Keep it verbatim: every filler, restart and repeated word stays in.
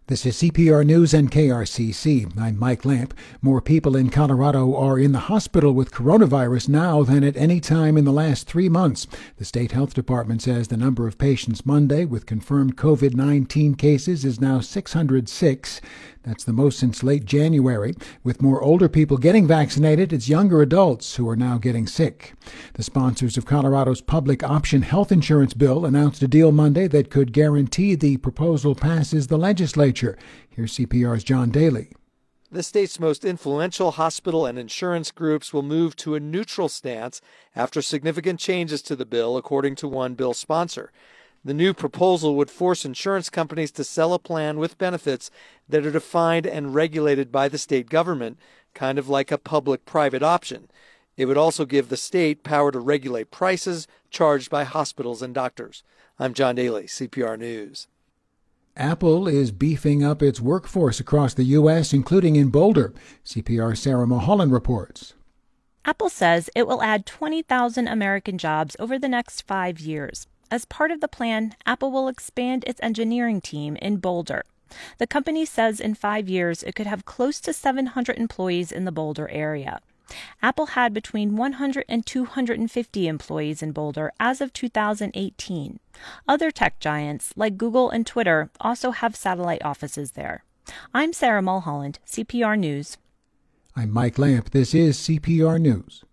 This is C P R News and K R C C. I'm Mike Lamp. More people in Colorado are in the hospital with coronavirus now than at any time in the last three months. The state health department says the number of patients Monday with confirmed COVID nineteen cases is now six hundred six. That's the most since late January. With more older people getting vaccinated, it's younger adults who are now getting sick. The sponsors of Colorado's public option health insurance bill announced a deal Monday that could guarantee the proposal passes the legislature. Here's C P R's John Daly. The state's most influential hospital and insurance groups will move to a neutral stance after significant changes to the bill, according to one bill sponsor. The new proposal would force insurance companies to sell a plan with benefits that are defined and regulated by the state government, kind of like a public-private option. It would also give the state power to regulate prices charged by hospitals and doctors. I'm John Daly, C P R News. Apple is beefing up its workforce across the U S, including in Boulder. C P R's Sarah Mulholland reports. Apple says it will add twenty thousand American jobs over the next five years. As part of the plan, Apple will expand its engineering team in Boulder. The company says in five years it could have close to seven hundred employees in the Boulder area. Apple had between one hundred and two hundred fifty employees in Boulder as of two thousand eighteen. Other tech giants like Google and Twitter also have satellite offices there. I'm Sarah Mulholland, C P R News. I'm Mike Lamp. This is C P R News.